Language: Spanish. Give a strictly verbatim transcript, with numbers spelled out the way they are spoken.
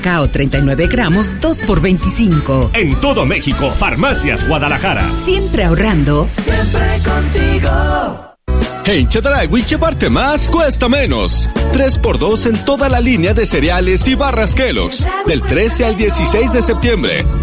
Cacao treinta y nueve gramos, dos por veinticinco. En todo México, Farmacias Guadalajara. Siempre ahorrando. Siempre contigo. En Chedraui llevarte más cuesta menos. tres por dos en toda la línea de cereales y barras Kellogg's. Del trece al dieciséis de septiembre.